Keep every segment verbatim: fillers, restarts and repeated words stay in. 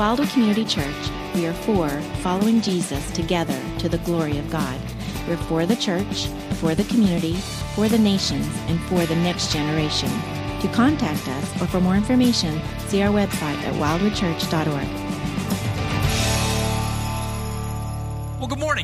Wildwood Community Church, we are for following Jesus together to the glory of God. We're for the church, for the community, for the nations, and for the next generation. To contact us or for more information, see our website at wildwood church dot org. Well, good morning.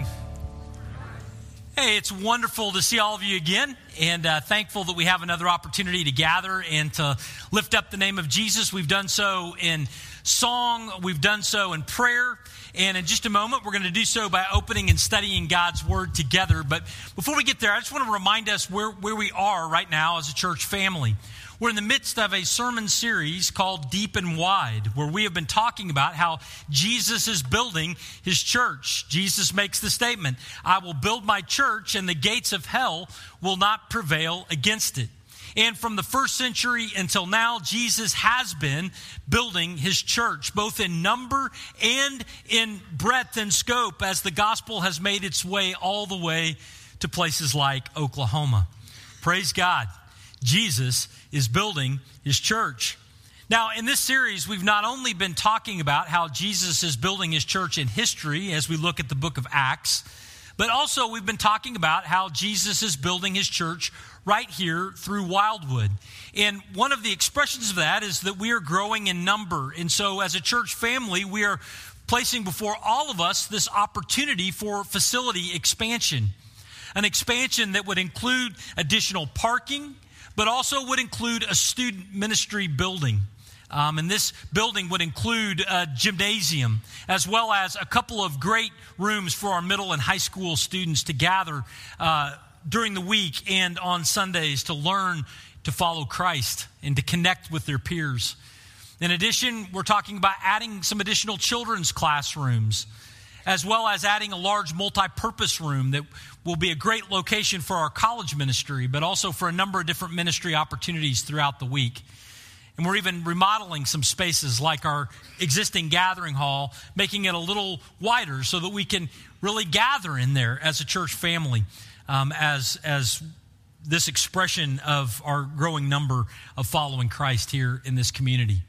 Hey, it's wonderful to see all of you again, and uh, thankful that we have another opportunity to gather and to lift up the name of Jesus. We've done so in song, we've done so in prayer, and in just a moment, we're going to do so by opening and studying God's Word together. But before we get there, I just want to remind us where, where we are right now as a church family. We're in the midst of a sermon series called Deep and Wide, where we have been talking about how Jesus is building his church. Jesus makes the statement, I will build my church and the gates of hell will not prevail against it. And from the first century until now, Jesus has been building his church, both in number and in breadth and scope, as the gospel has made its way all the way to places like Oklahoma. Praise God. Jesus is building his church. Now, in this series, we've not only been talking about how Jesus is building his church in history as we look at the book of Acts, but also we've been talking about how Jesus is building his church right here through Wildwood. And one of the expressions of that is that we are growing in number. And so as a church family, we are placing before all of us this opportunity for facility expansion. An expansion that would include additional parking, but also would include a student ministry building. Um, and this building would include a gymnasium, as well as a couple of great rooms for our middle and high school students to gather uh, during the week and on Sundays to learn to follow Christ and to connect with their peers. In addition, we're talking about adding some additional children's classrooms, as well as adding a large multi-purpose room that will be a great location for our college ministry, but also for a number of different ministry opportunities throughout the week. And we're even remodeling some spaces like our existing gathering hall, making it a little wider so that we can really gather in there as a church family, um, as, as this expression of our growing number of following Christ here in this community.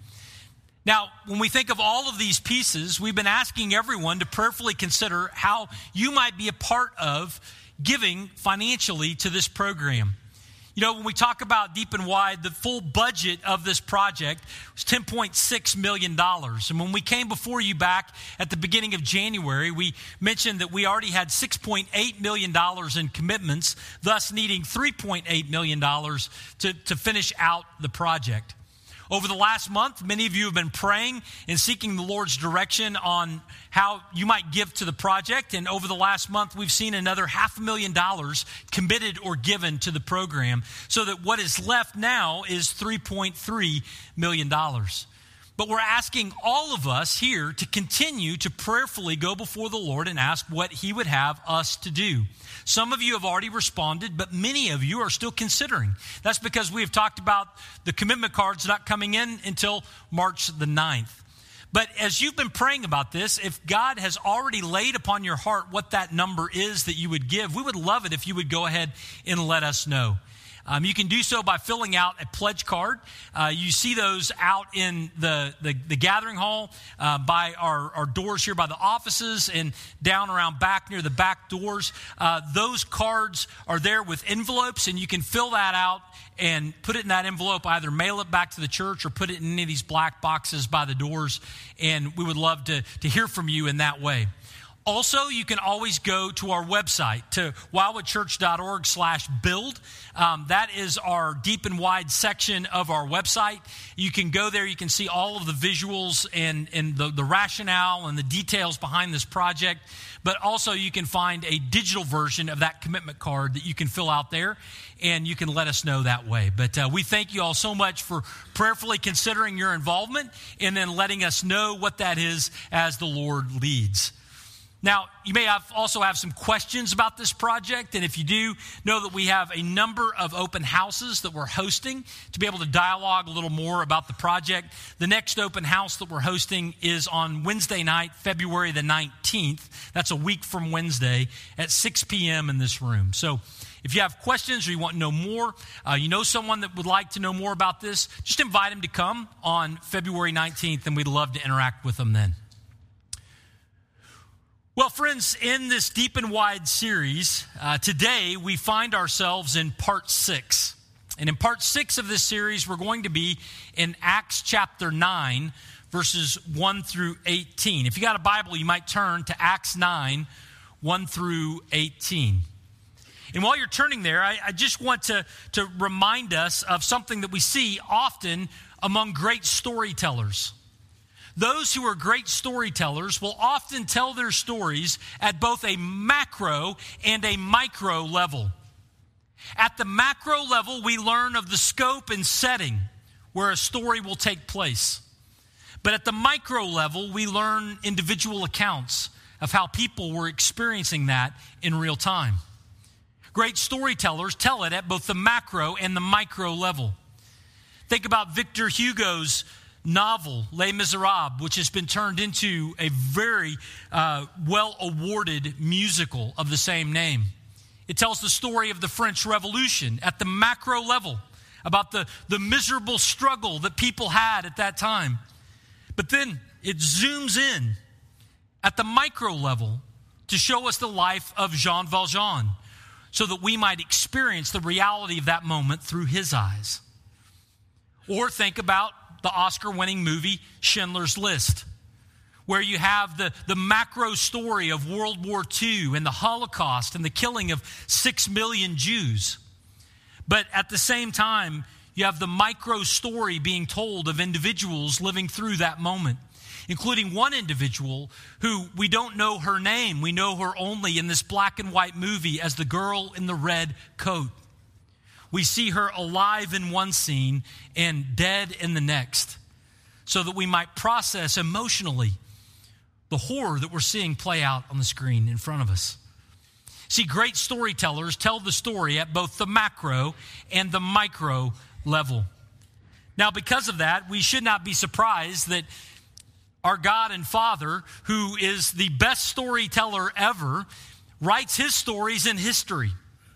Now, when we think of all of these pieces, we've been asking everyone to prayerfully consider how you might be a part of giving financially to this program. You know, when we talk about Deep and Wide, the full budget of this project was ten point six million dollars. And when we came before you back at the beginning of January, we mentioned that we already had six point eight million dollars in commitments, thus needing three point eight million dollars to, to finish out the project. Over the last month, many of you have been praying and seeking the Lord's direction on how you might give to the project. And over the last month, we've seen another half a million dollars committed or given to the program, so that what is left now is three point three million dollars. But we're asking all of us here to continue to prayerfully go before the Lord and ask what he would have us to do. Some of you have already responded, but many of you are still considering. That's because we have talked about the commitment cards not coming in until March the ninth. But as you've been praying about this, if God has already laid upon your heart what that number is that you would give, we would love it if you would go ahead and let us know. Um, you can do so by filling out a pledge card. Uh, you see those out in the, the, the gathering hall uh, by our, our doors here by the offices and down around back near the back doors. Uh, those cards are there with envelopes, and you can fill that out and put it in that envelope, either mail it back to the church or put it in any of these black boxes by the doors. And we would love to, to hear from you in that way. Also, you can always go to our website, to wildwoodchurch.org slash build. Um, that is our deep and wide section of our website. You can go there. You can see all of the visuals and, and the, the rationale and the details behind this project. But also, you can find a digital version of that commitment card that you can fill out there, and you can let us know that way. But uh, we thank you all so much for prayerfully considering your involvement and then letting us know what that is as the Lord leads. Now, you may have also have some questions about this project, and if you do, know that we have a number of open houses that we're hosting to be able to dialogue a little more about the project. The next open house that we're hosting is on Wednesday night, February the nineteenth. That's a week from Wednesday at six p.m. in this room. So if you have questions or you want to know more, uh, you know someone that would like to know more about this, just invite them to come on February nineteenth, and we'd love to interact with them then. Well, friends, in this Deep and Wide series, uh, today we find ourselves in part six. And in part six of this series, we're going to be in Acts chapter nine, verses one through eighteen. If you got a Bible, you might turn to Acts nine, one through eighteen. And while you're turning there, I, I just want to, to remind us of something that we see often among great storytellers. Those who are great storytellers will often tell their stories at both a macro and a micro level. At the macro level, we learn of the scope and setting where a story will take place. But at the micro level, we learn individual accounts of how people were experiencing that in real time. Great storytellers tell it at both the macro and the micro level. Think about Victor Hugo's novel, Les Miserables, which has been turned into a very uh, well-awarded musical of the same name. It tells the story of the French Revolution at the macro level, about the, the miserable struggle that people had at that time. But then it zooms in at the micro level to show us the life of Jean Valjean, so that we might experience the reality of that moment through his eyes. Or think about the Oscar-winning movie Schindler's List, where you have the, the macro story of World War Two and the Holocaust and the killing of six million Jews. But at the same time, you have the micro story being told of individuals living through that moment, including one individual who we don't know her name. We know her only in this black and white movie as the girl in the red coat. We see her alive in one scene and dead in the next, so that we might process emotionally the horror that we're seeing play out on the screen in front of us. See, great storytellers tell the story at both the macro and the micro level. Now, because of that, we should not be surprised that our God and Father, who is the best storyteller ever, writes his stories in history.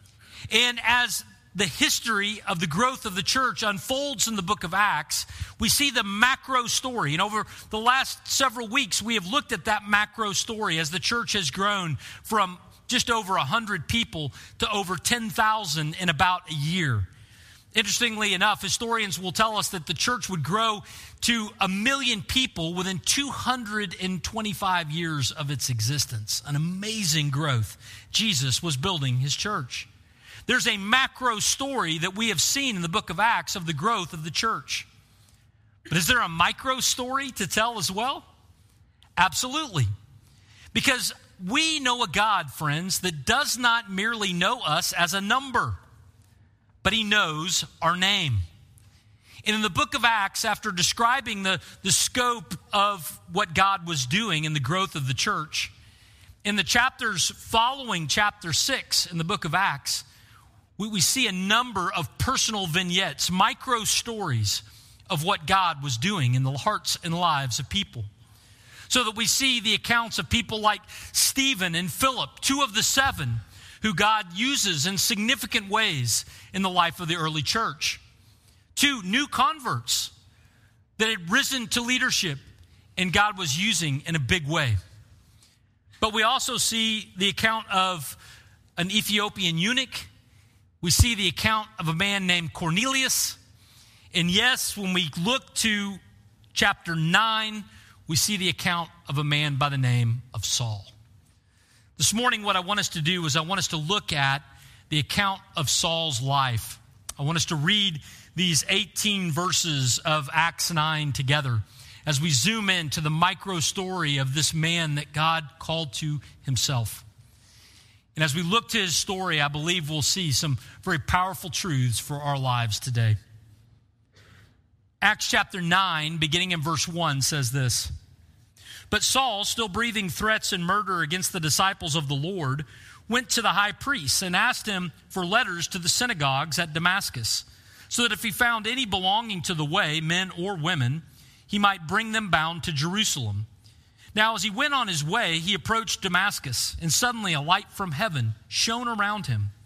And as the history of the growth of the church unfolds in the book of Acts, we see the macro story. And over the last several weeks, we have looked at that macro story as the church has grown from just over one hundred people to over ten thousand in about a year. Interestingly enough, historians will tell us that the church would grow to a million people within two hundred twenty-five years of its existence. An amazing growth. Jesus was building his church. There's a macro story that we have seen in the book of Acts of the growth of the church. But is there a micro story to tell as well? Absolutely. Because we know a God, friends, that does not merely know us as a number, but he knows our name. And in the book of Acts, after describing the, the scope of what God was doing in the growth of the church, in the chapters following chapter six in the book of Acts, we, we see a number of personal vignettes, micro stories of what God was doing in the hearts and lives of people. So that we see the accounts of people like Stephen and Philip, two of the seven, who God uses in significant ways in the life of the early church. Two new converts that had risen to leadership and God was using in a big way. But we also see the account of an Ethiopian eunuch. We see the account of a man named Cornelius. And yes, when we look to chapter nine, we see the account of a man by the name of Saul. This morning, what I want us to do is I want us to look at the account of Saul's life. I want us to read these eighteen verses of Acts nine together as we zoom in to the micro story of this man that God called to himself. And as we look to his story, I believe we'll see some very powerful truths for our lives today. Acts chapter nine, beginning in verse one, says this: But Saul, still breathing threats and murder against the disciples of the Lord, went to the high priest and asked him for letters to the synagogues at Damascus, so that if he found any belonging to the way, men or women, he might bring them bound to Jerusalem. Now as he went on his way, he approached Damascus, and suddenly a light from heaven shone around him.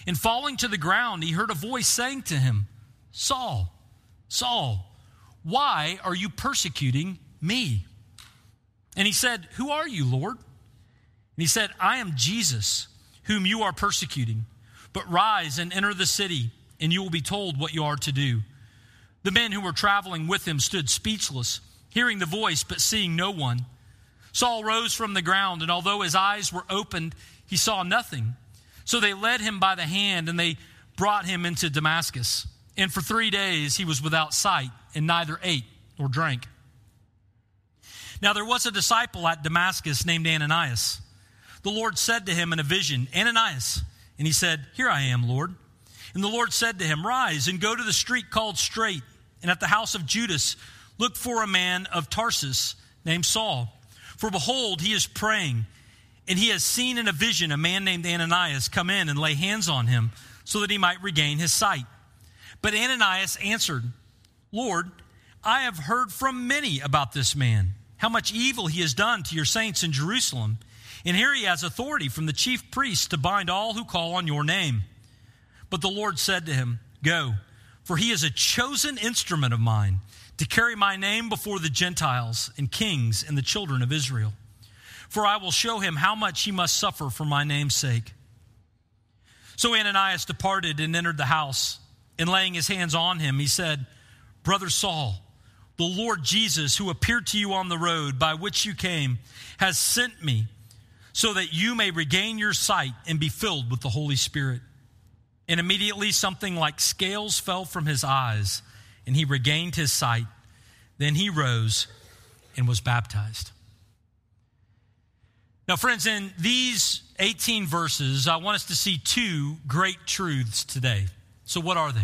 And falling to the ground, he heard a voice saying to him, Saul, Saul, why are you persecuting me? And he said, who are you, Lord? And he said, I am Jesus, whom you are persecuting. But rise and enter the city, and you will be told what you are to do. The men who were traveling with him stood speechless, hearing the voice, but seeing no one. Saul rose from the ground, and although his eyes were opened, he saw nothing. So they led him by the hand, and they brought him into Damascus. And for three days he was without sight, and neither ate nor drank. Now there was a disciple at Damascus named Ananias. The Lord said to him in a vision, Ananias. And he said, here I am, Lord. And the Lord said to him, rise and go to the street called Straight, and at the house of Judas look for a man of Tarsus named Saul. For behold, he is praying, and he has seen in a vision a man named Ananias come in and lay hands on him so that he might regain his sight. But Ananias answered, Lord, I have heard from many about this man, how much evil he has done to your saints in Jerusalem. And here he has authority from the chief priests to bind all who call on your name. But the Lord said to him, go, for he is a chosen instrument of mine to carry my name before the Gentiles and kings and the children of Israel. For I will show him how much he must suffer for my name's sake. So Ananias departed and entered the house, and laying his hands on him, he said, Brother Saul, the Lord Jesus, who appeared to you on the road by which you came, has sent me so that you may regain your sight and be filled with the Holy Spirit. And immediately something like scales fell from his eyes, and he regained his sight. Then he rose and was baptized. Now, friends, in these eighteen verses, I want us to see two great truths today. So what are they?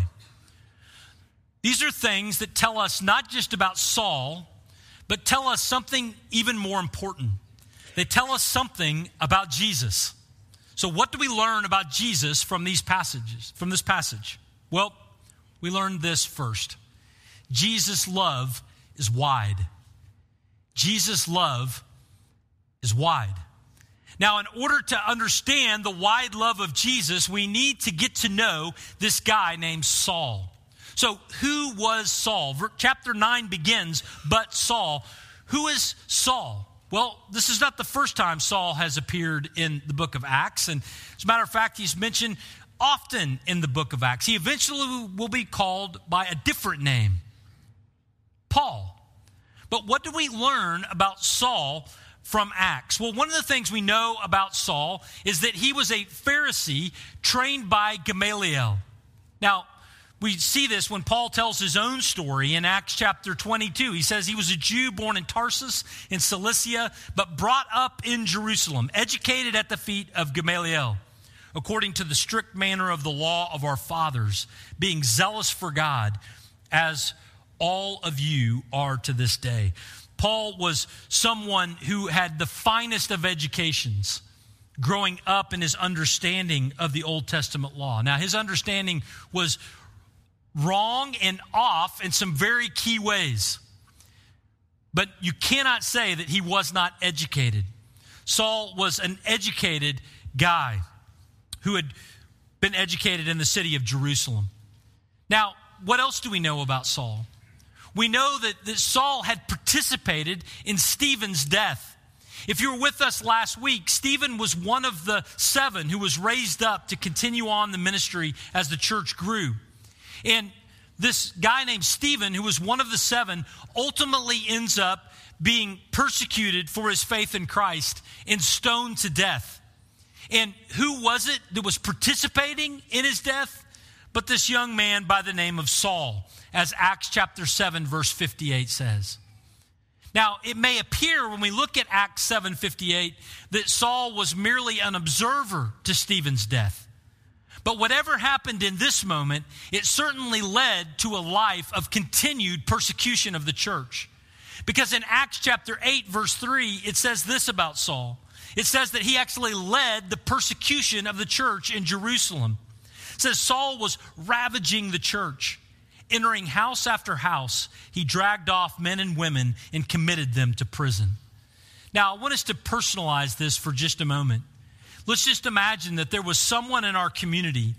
These are things that tell us not just about Saul, but tell us something even more important. They tell us something about Jesus. So what do we learn about Jesus from these passages, from this passage? Well, we learn this first. Jesus' love is wide. Jesus' love is wide. Now, in order to understand the wide love of Jesus, we need to get to know this guy named Saul. So, who was Saul? Chapter nine begins, but Saul. Who is Saul? Well, this is not the first time Saul has appeared in the book of Acts. And as a matter of fact, he's mentioned often in the book of Acts. He eventually will be called by a different name, Paul. But what do we learn about Saul from Acts? Well, one of the things we know about Saul is that he was a Pharisee trained by Gamaliel. Now, we see this when Paul tells his own story in Acts chapter twenty-two. He says he was a Jew born in Tarsus in Cilicia, but brought up in Jerusalem, educated at the feet of Gamaliel, according to the strict manner of the law of our fathers, being zealous for God, as all of you are to this day. Paul was someone who had the finest of educations, growing up in his understanding of the Old Testament law. Now, his understanding was wrong and off in some very key ways. But you cannot say that he was not educated. Saul was an educated guy who had been educated in the city of Jerusalem. Now, what else do we know about Saul? We know that, that Saul had participated in Stephen's death. If you were with us last week, Stephen was one of the seven who was raised up to continue on the ministry as the church grew. And this guy named Stephen, who was one of the seven, ultimately ends up being persecuted for his faith in Christ and stoned to death. And who was it that was participating in his death? But this young man by the name of Saul, as Acts chapter seven, verse fifty-eight says. Now, it may appear when we look at Acts seven fifty-eight that Saul was merely an observer to Stephen's death. But whatever happened in this moment, it certainly led to a life of continued persecution of the church. Because in Acts chapter eight, verse three, it says this about Saul. It says that he actually led the persecution of the church in Jerusalem. It says Saul was ravaging the church. Entering house after house, he dragged off men and women and committed them to prison. Now, I want us to personalize this for just a moment. Let's just imagine that there was someone in our community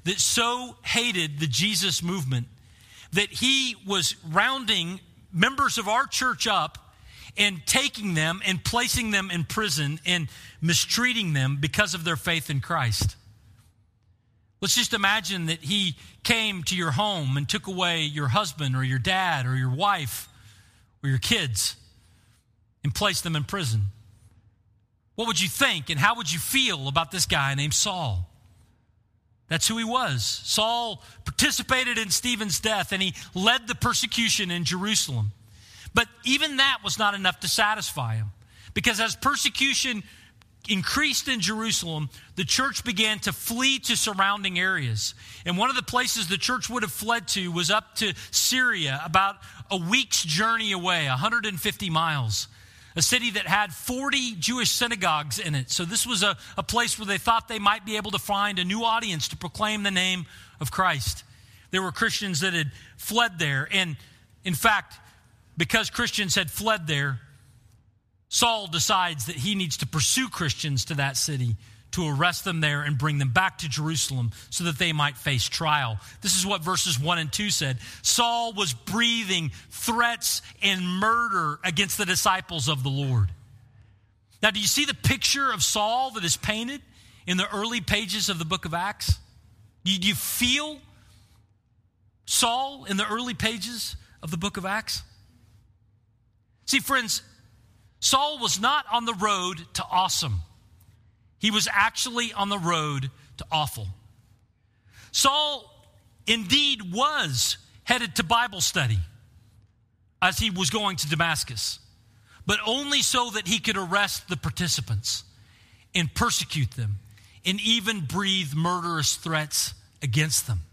that so hated the Jesus movement that he was rounding members of our church up and taking them and placing them in prison and mistreating them because of their faith in Christ. Let's just imagine that he came to your home and took away your husband or your dad or your wife or your kids and placed them in prison. What would you think and how would you feel about this guy named Saul? That's who he was. Saul participated in Stephen's death and he led the persecution in Jerusalem. But even that was not enough to satisfy him, because as persecution increased in Jerusalem, the church began to flee to surrounding areas. And one of the places the church would have fled to was up to Syria, about a week's journey away, one hundred fifty miles. A city that had forty Jewish synagogues in it. So this was a, a place where they thought they might be able to find a new audience to proclaim the name of Christ. There were Christians that had fled there. And in fact, because Christians had fled there, Saul decides that he needs to pursue Christians to that city, to arrest them there and bring them back to Jerusalem so that they might face trial. This is what verses one and two said. Saul was breathing threats and murder against the disciples of the Lord. Now, do you see the picture of Saul that is painted in the early pages of the book of Acts? Do you feel Saul in the early pages of the book of Acts? See, friends, Saul was not on the road to awesome. He was actually on the road to awful. Saul indeed was headed to Bible study as he was going to Damascus, but only so that he could arrest the participants and persecute them and even breathe murderous threats against them.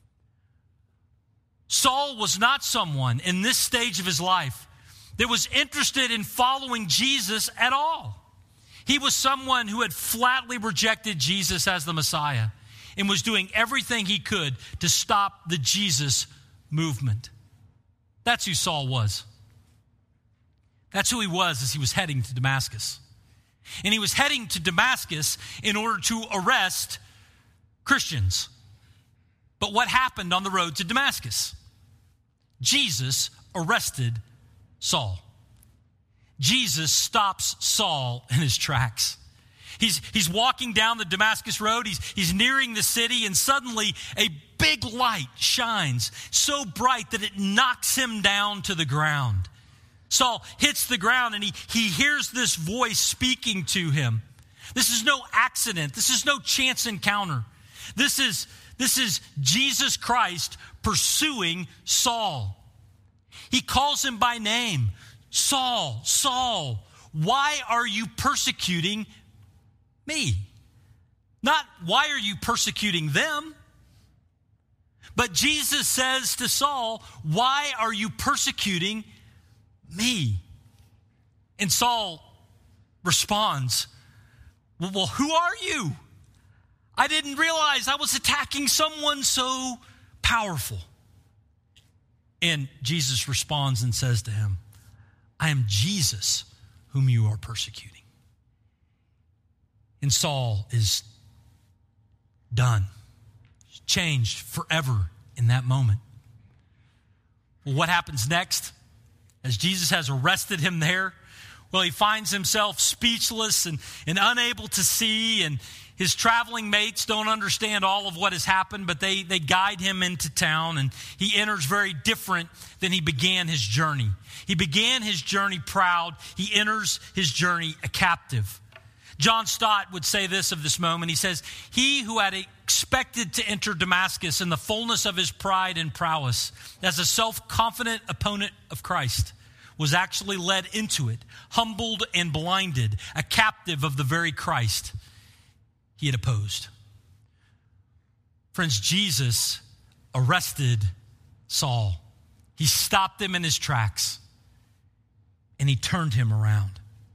Saul was not someone in this stage of his life that was interested in following Jesus at all. He was someone who had flatly rejected Jesus as the Messiah and was doing everything he could to stop the Jesus movement. That's who Saul was. That's who he was as he was heading to Damascus. And he was heading to Damascus in order to arrest Christians. But what happened on the road to Damascus? Jesus arrested Saul. Jesus stops Saul in his tracks. He's, he's walking down the Damascus road. He's, he's nearing the city, and suddenly a big light shines so bright that it knocks him down to the ground. Saul hits the ground, and he, he hears this voice speaking to him. This is no accident. This is no chance encounter. This is, this is Jesus Christ pursuing Saul. He calls him by name. Saul, Saul, why are you persecuting me? Not why are you persecuting them? But Jesus says to Saul, why are you persecuting me? And Saul responds, well, well, who are you? I didn't realize I was attacking someone so powerful. And Jesus responds and says to him, I am Jesus whom you are persecuting. And Saul is done, changed forever in that moment. Well, what happens next? As Jesus has arrested him there, well, he finds himself speechless and, and unable to see, and his traveling mates don't understand all of what has happened, but they, they guide him into town, and he enters very different than he began his journey. He began his journey proud. He enters his journey a captive. John Stott would say this of this moment. He says, he who had expected to enter Damascus in the fullness of his pride and prowess as a self-confident opponent of Christ was actually led into it, humbled and blinded, a captive of the very Christ he had opposed. Friends, Jesus arrested Saul. He stopped him in his tracks, and he turned him around.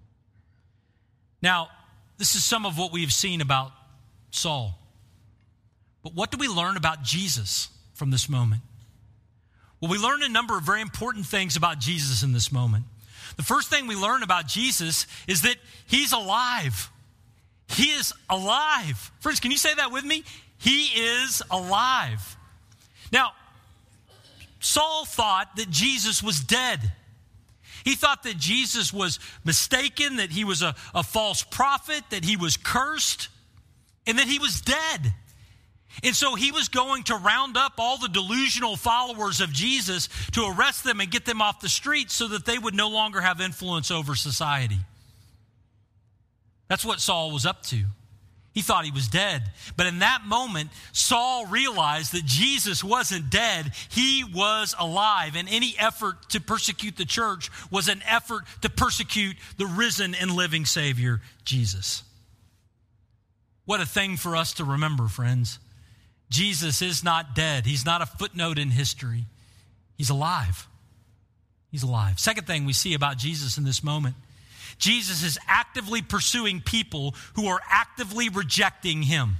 Now, this is some of what we've seen about Saul. But what do we learn about Jesus from this moment? Well, we learn a number of very important things about Jesus in this moment. The first thing we learn about Jesus is that he's alive. He is alive. Friends, can you say that with me? He is alive. Now, Saul thought that Jesus was dead. He thought that Jesus was mistaken, that he was a, a false prophet, that he was cursed, and that he was dead. And so he was going to round up all the delusional followers of Jesus to arrest them and get them off the streets so that they would no longer have influence over society. That's what Saul was up to. He thought he was dead. But in that moment, Saul realized that Jesus wasn't dead. He was alive. And any effort to persecute the church was an effort to persecute the risen and living Savior, Jesus. What a thing for us to remember, friends. Jesus is not dead. He's not a footnote in history. He's alive. He's alive. Second thing we see about Jesus in this moment, Jesus is actively pursuing people who are actively rejecting him.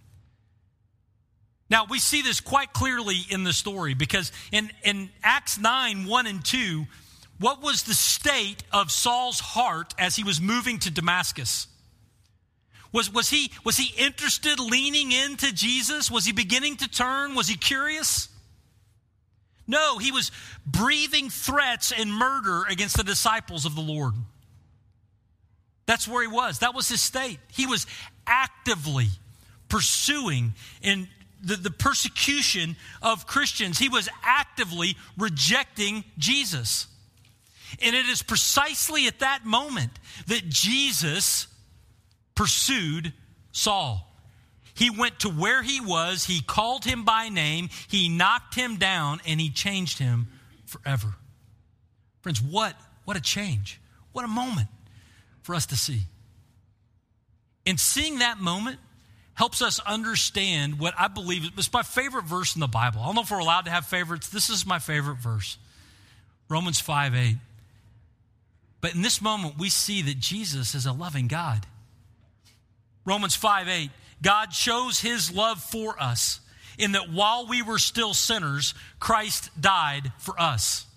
Now, we see this quite clearly in the story because in, in Acts nine, one and two, what was the state of Saul's heart as he was moving to Damascus? Was, was, he, was he interested, leaning into Jesus? Was he beginning to turn? Was he curious? No, he was breathing threats and murder against the disciples of the Lord. That's where he was. That was his state. He was actively pursuing in the, the persecution of Christians. He was actively rejecting Jesus. And it is precisely at that moment that Jesus pursued Saul. He went to where he was, he called him by name, he knocked him down, and he changed him forever. Friends, what, what a change. What a moment for us to see. And seeing that moment helps us understand what I believe is my favorite verse in the Bible. I don't know if we're allowed to have favorites. This is my favorite verse. Romans five eight. But in this moment, we see that Jesus is a loving God. Romans five eight. God shows his love for us in that while we were still sinners, Christ died for us.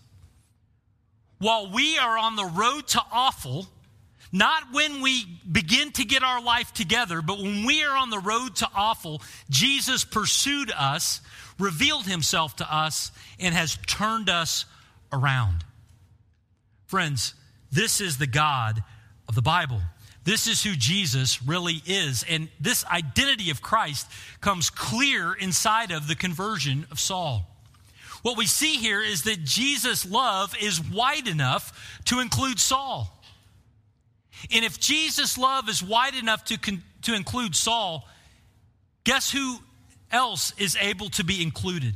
While we are on the road to awful, not when we begin to get our life together, but when we are on the road to awful, Jesus pursued us, revealed himself to us, and has turned us around. Friends, this is the God of the Bible. This is who Jesus really is. And this identity of Christ comes clear inside of the conversion of Saul. What we see here is that Jesus' love is wide enough to include Saul. And if Jesus' love is wide enough to, con- to include Saul, guess who else is able to be included?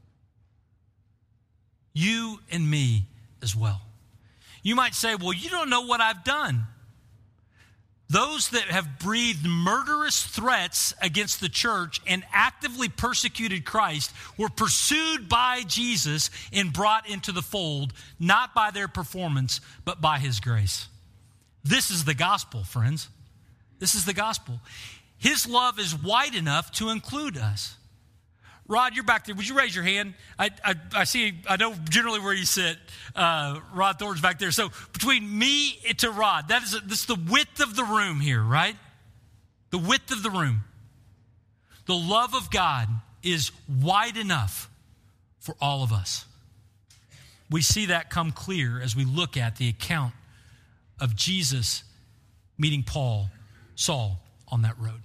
You and me as well. You might say, well, you don't know what I've done. Those that have breathed murderous threats against the church and actively persecuted Christ were pursued by Jesus and brought into the fold, not by their performance, but by his grace. This is the gospel, friends. This is the gospel. His love is wide enough to include us. Rod, you're back there. Would you raise your hand? I I, I see, I know generally where you sit. Uh, Rod Thorne's back there. So between me to Rod, that is, a, this is the width of the room here, right? The width of the room. The love of God is wide enough for all of us. We see that come clear as we look at the account of Jesus meeting Paul, Saul, on that road.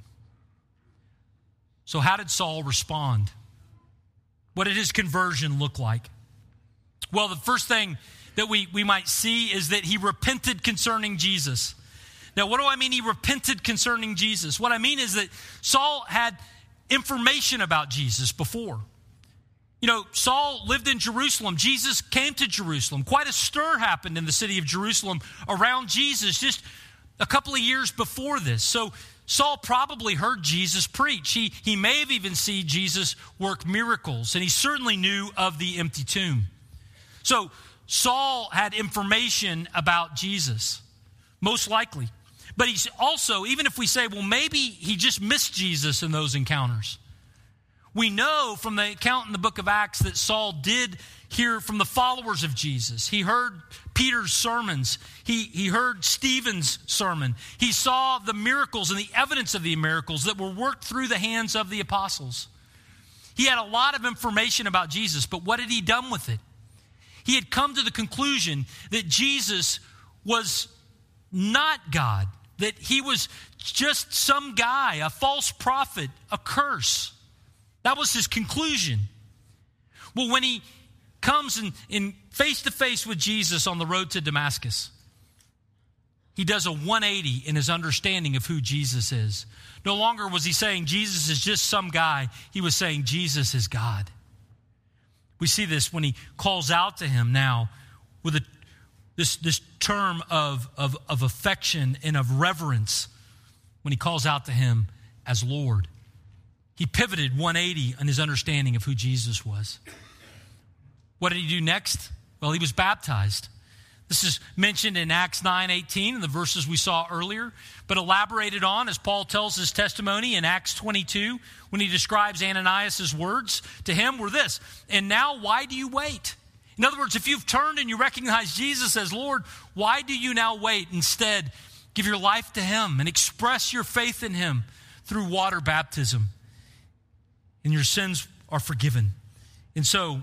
So how did Saul respond? What did his conversion look like? Well, the first thing that we, we might see is that he repented concerning Jesus. Now, what do I mean he repented concerning Jesus? What I mean is that Saul had information about Jesus before. You know, Saul lived in Jerusalem. Jesus came to Jerusalem. Quite a stir happened in the city of Jerusalem around Jesus just a couple of years before this. So Saul probably heard Jesus preach. He, he may have even seen Jesus work miracles, and he certainly knew of the empty tomb. So Saul had information about Jesus, most likely. But he's also, even if we say, well, maybe he just missed Jesus in those encounters. We know from the account in the book of Acts that Saul did hear from the followers of Jesus. He heard Peter's sermons. He, he heard Stephen's sermon. He saw the miracles and the evidence of the miracles that were worked through the hands of the apostles. He had a lot of information about Jesus, but what had he done with it? He had come to the conclusion that Jesus was not God, that he was just some guy, a false prophet, a curse. That was his conclusion. Well, when he comes in, in face-to-face with Jesus on the road to Damascus, he does a one eighty in his understanding of who Jesus is. No longer was he saying Jesus is just some guy. He was saying Jesus is God. We see this when he calls out to him now with a, this, this term of, of, of affection and of reverence when he calls out to him as Lord. He pivoted one eighty in his understanding of who Jesus was. What did he do next? Well, he was baptized. This is mentioned in Acts nine eighteen in the verses we saw earlier, but elaborated on as Paul tells his testimony in Acts twenty-two when he describes Ananias' words to him were this, and now why do you wait? In other words, if you've turned and you recognize Jesus as Lord, why do you now wait? Instead, give your life to him and express your faith in him through water baptism, and your sins are forgiven. And so,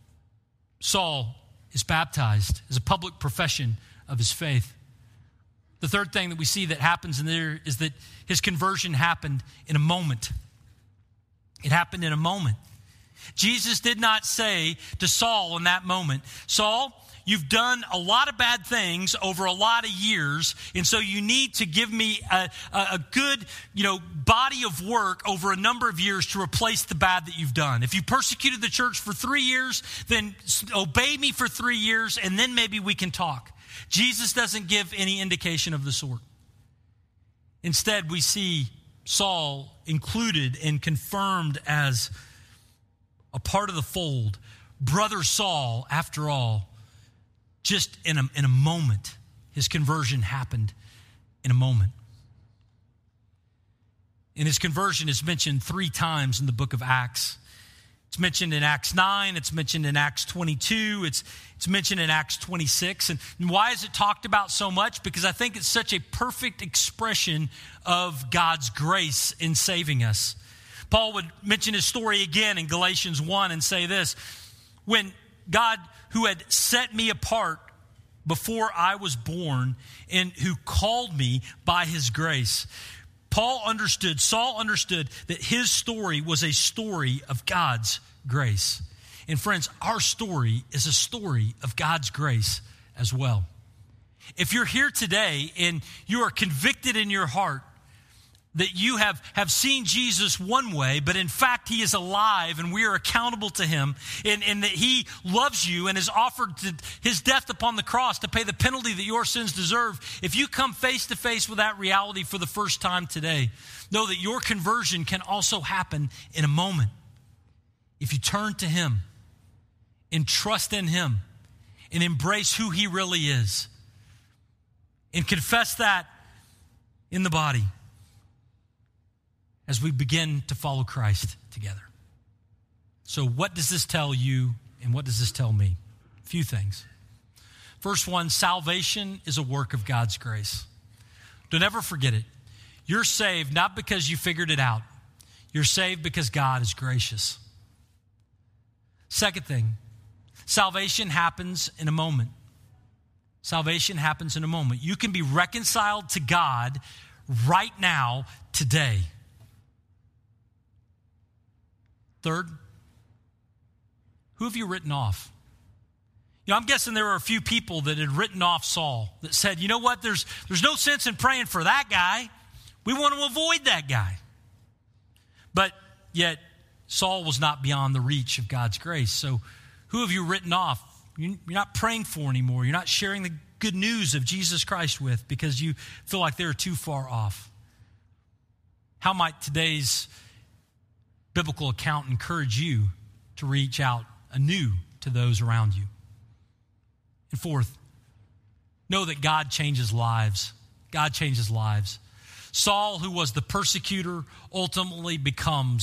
Saul is baptized as a public profession of his faith. The third thing that we see that happens in there is that his conversion happened in a moment. It happened in a moment. Jesus did not say to Saul in that moment, Saul, you've done a lot of bad things over a lot of years, and so you need to give me a, a, a good, you know, body of work over a number of years to replace the bad that you've done. If you persecuted the church for three years, then obey me for three years, and then maybe we can talk. Jesus doesn't give any indication of the sort. Instead, we see Saul included and confirmed as a part of the fold. Brother Saul, after all, just in a, in a moment, his conversion happened in a moment. And his conversion is mentioned three times in the book of Acts. It's mentioned in Acts nine, it's mentioned in Acts twenty-two, it's, it's mentioned in Acts twenty-six. And, and why is it talked about so much? Because I think it's such a perfect expression of God's grace in saving us. Paul would mention his story again in Galatians one and say this, when God, who had set me apart before I was born and who called me by his grace. Paul understood, Saul understood that his story was a story of God's grace. And friends, our story is a story of God's grace as well. If you're here today and you are convicted in your heart that you have, have seen Jesus one way, but in fact he is alive and we are accountable to him, and, and that he loves you and has offered to, his death upon the cross to pay the penalty that your sins deserve. If you come face to face with that reality for the first time today, know that your conversion can also happen in a moment. If you turn to him and trust in him and embrace who he really is and confess that in the body, as we begin to follow Christ together. So what does this tell you and what does this tell me? A few things. First one, salvation is a work of God's grace. Don't ever forget it. You're saved not because you figured it out. You're saved because God is gracious. Second thing, salvation happens in a moment. Salvation happens in a moment. You can be reconciled to God right now, today. Third, who have you written off? You know, I'm guessing there were a few people that had written off Saul that said, you know what, there's, there's no sense in praying for that guy. We want to avoid that guy. But yet, Saul was not beyond the reach of God's grace. So who have you written off? You're not praying for anymore. You're not sharing the good news of Jesus Christ with because you feel like they're too far off. How might today's biblical account encourage you to reach out anew to those around you? And fourth, know that God changes lives. God changes lives. Saul, who was the persecutor, ultimately becomes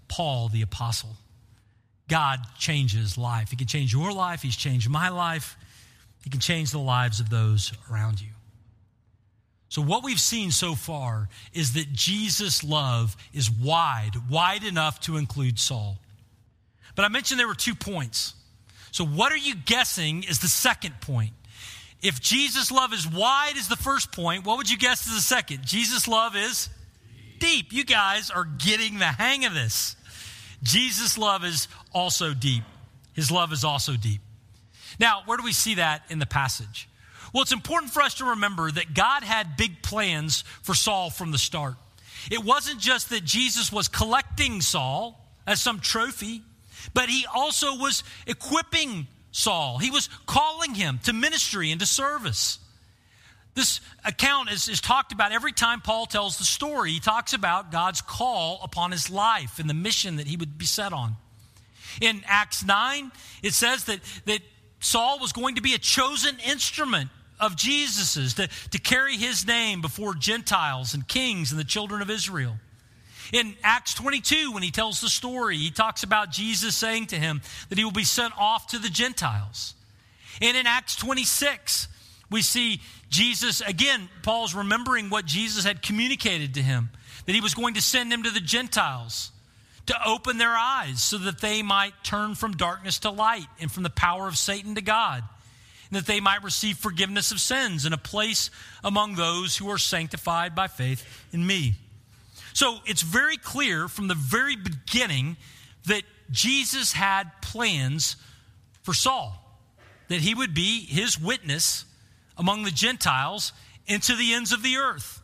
Paul the apostle. God changes life. He can change your life. He's changed my life. He can change the lives of those around you. So what we've seen so far is that Jesus' love is wide, wide enough to include Saul. But I mentioned there were two points. So what are you guessing is the second point? If Jesus' love is wide as the first point, what would you guess is the second? Jesus' love is deep. You guys are getting the hang of this. Jesus' love is also deep. His love is also deep. Now, where do we see that in the passage? Well, it's important for us to remember that God had big plans for Saul from the start. It wasn't just that Jesus was collecting Saul as some trophy, but he also was equipping Saul. He was calling him to ministry and to service. This account is, is talked about every time Paul tells the story. He talks about God's call upon his life and the mission that he would be set on. In Acts nine, it says that, that Saul was going to be a chosen instrument of Jesus's to, to carry his name before Gentiles and kings and the children of Israel. In Acts twenty-two, when he tells the story, he talks about Jesus saying to him that he will be sent off to the Gentiles. And in Acts twenty-six, we see Jesus, again, Paul's remembering what Jesus had communicated to him, that he was going to send him to the Gentiles to open their eyes so that they might turn from darkness to light and from the power of Satan to God, and that they might receive forgiveness of sins and a place among those who are sanctified by faith in me. So it's very clear from the very beginning that Jesus had plans for Saul, that he would be his witness among the Gentiles into the ends of the earth.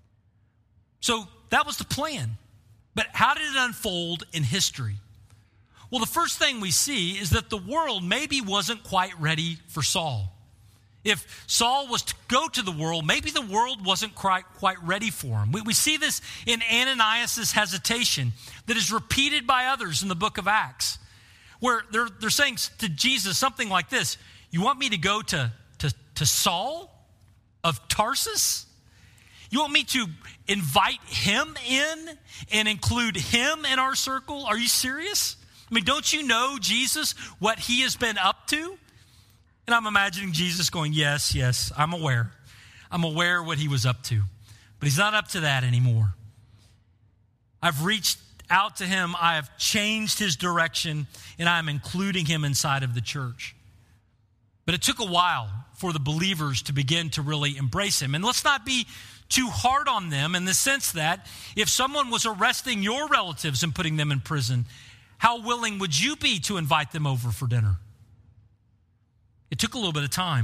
So that was the plan. But how did it unfold in history? Well, the first thing we see is that the world maybe wasn't quite ready for Saul. If Saul was to go to the world, maybe the world wasn't quite, quite ready for him. We, we see this in Ananias' hesitation that is repeated by others in the book of Acts, where they're, they're saying to Jesus something like this: you want me to go to, to, to Saul of Tarsus? You want me to invite him in and include him in our circle? Are you serious? I mean, don't you know Jesus, what he has been up to? And I'm imagining Jesus going, yes, yes, I'm aware. I'm aware what he was up to. But he's not up to that anymore. I've reached out to him. I have changed his direction, and I'm including him inside of the church. But it took a while for the believers to begin to really embrace him. And let's not be too hard on them in the sense that if someone was arresting your relatives and putting them in prison, how willing would you be to invite them over for dinner? It took a little bit of time.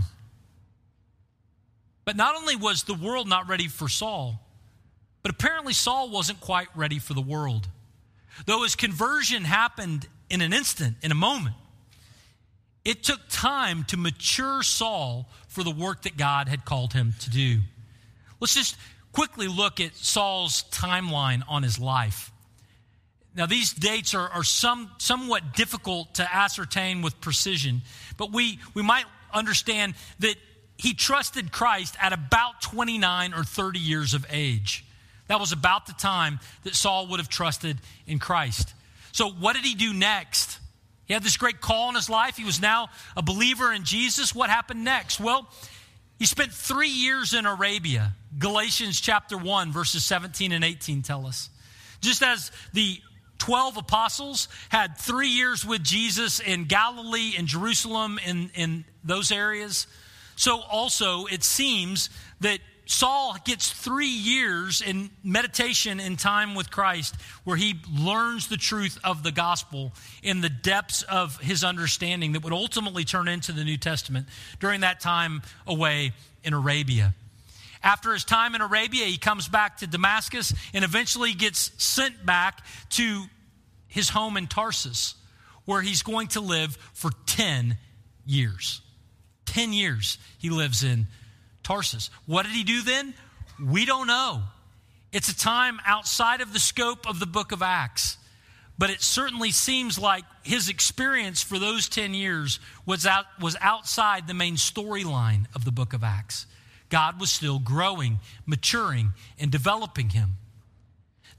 But not only was the world not ready for Saul, but apparently Saul wasn't quite ready for the world. Though his conversion happened in an instant, in a moment, it took time to mature Saul for the work that God had called him to do. Let's just quickly look at Saul's timeline on his life. Now, these dates are, are some, somewhat difficult to ascertain with precision, but we, we might understand that he trusted Christ at about twenty-nine or thirty years of age. That was about the time that Saul would have trusted in Christ. So what did he do next? He had this great call in his life. He was now a believer in Jesus. What happened next? Well, he spent three years in Arabia. Galatians chapter one, verses seventeen and eighteen tell us. Just as the twelve apostles had three years with Jesus in Galilee and Jerusalem, in, in those areas, so also it seems that Saul gets three years in meditation and time with Christ where he learns the truth of the gospel in the depths of his understanding that would ultimately turn into the New Testament during that time away in Arabia. After his time in Arabia, he comes back to Damascus and eventually gets sent back to his home in Tarsus, where he's going to live for ten years. ten years he lives in Tarsus. What did he do then? We don't know. It's a time outside of the scope of the book of Acts. But it certainly seems like his experience for those ten years was out, was outside the main storyline of the book of Acts. God was still growing, maturing, and developing him.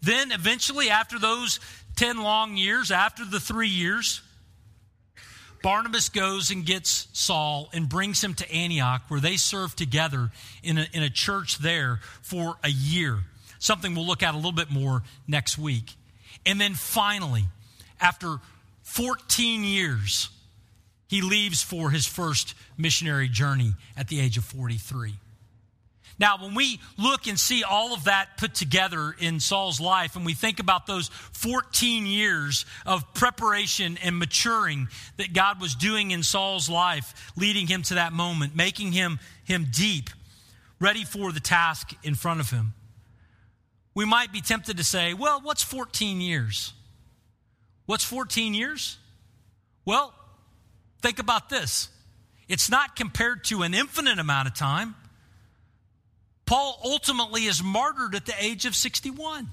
Then eventually, after those ten long years, after the three years, Barnabas goes and gets Saul and brings him to Antioch, where they serve together in a, in a church there for a year. Something we'll look at a little bit more next week. And then finally, after fourteen years, he leaves for his first missionary journey at the age of forty-three. Now, when we look and see all of that put together in Saul's life, and we think about those fourteen years of preparation and maturing that God was doing in Saul's life, leading him to that moment, making him, him deep, ready for the task in front of him, we might be tempted to say, well, what's fourteen years? What's fourteen years? Well, think about this. It's not compared to an infinite amount of time. Paul ultimately is martyred at the age of sixty-one.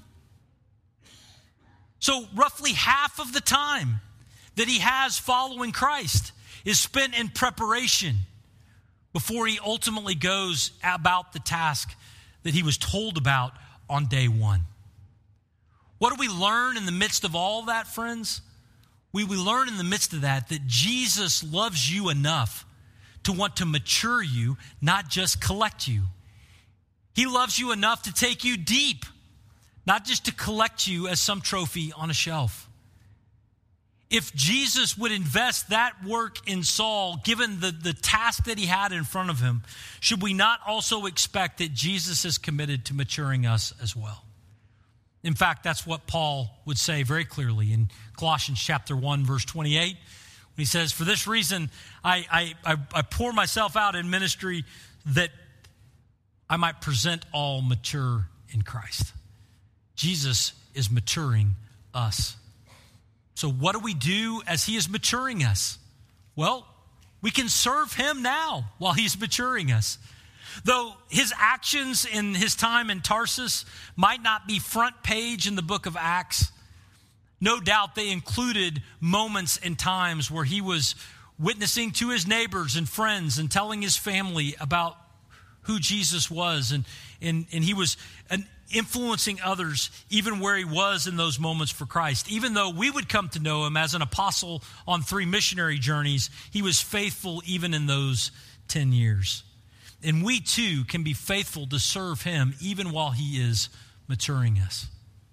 So roughly half of the time that he has following Christ is spent in preparation before he ultimately goes about the task that he was told about on day one. What do we learn in the midst of all that, friends? We, we learn in the midst of that that Jesus loves you enough to want to mature you, not just collect you. He loves you enough to take you deep, not just to collect you as some trophy on a shelf. If Jesus would invest that work in Saul, given the, the task that he had in front of him, should we not also expect that Jesus is committed to maturing us as well? In fact, that's what Paul would say very clearly in Colossians chapter one, verse twenty-eight. When he says, for this reason, I, I, I pour myself out in ministry that I might present all mature in Christ. Jesus is maturing us. So what do we do as he is maturing us? Well, we can serve him now while he's maturing us. Though his actions in his time in Tarsus might not be front page in the book of Acts, no doubt they included moments and times where he was witnessing to his neighbors and friends and telling his family about who Jesus was, and, and, and he was an influencing others even where he was in those moments for Christ. Even though we would come to know him as an apostle on three missionary journeys, he was faithful even in those ten years. And we too can be faithful to serve him even while he is maturing us.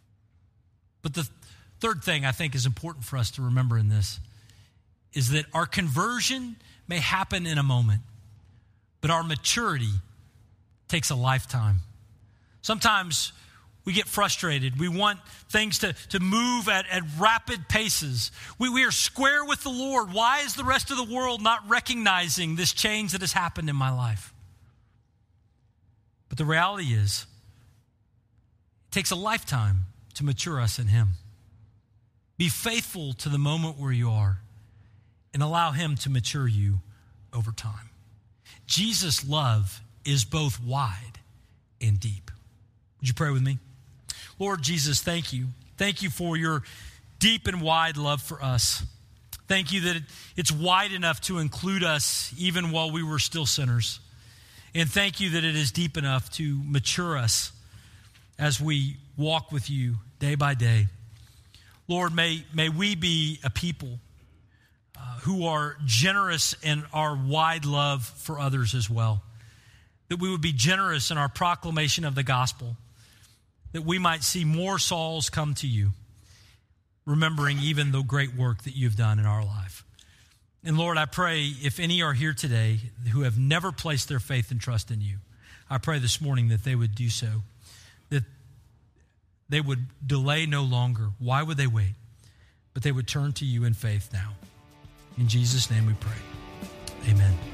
But the third thing I think is important for us to remember in this is that our conversion may happen in a moment, but our maturity takes a lifetime. Sometimes we get frustrated. We want things to, to move at, at rapid paces. We, we are square with the Lord. Why is the rest of the world not recognizing this change that has happened in my life? But the reality is, it takes a lifetime to mature us in him. Be faithful to the moment where you are and allow him to mature you over time. Jesus' love is both wide and deep. Would you pray with me? Lord Jesus, thank you. Thank you for your deep and wide love for us. Thank you that it, it's wide enough to include us even while we were still sinners. And thank you that it is deep enough to mature us as we walk with you day by day. Lord, may, may we be a people uh, who are generous in our wide love for others as well. That we would be generous in our proclamation of the gospel, that we might see more souls come to you, remembering even the great work that you've done in our life. And Lord, I pray if any are here today who have never placed their faith and trust in you, I pray this morning that they would do so, that they would delay no longer. Why would they wait? But they would turn to you in faith now. In Jesus' name we pray. Amen.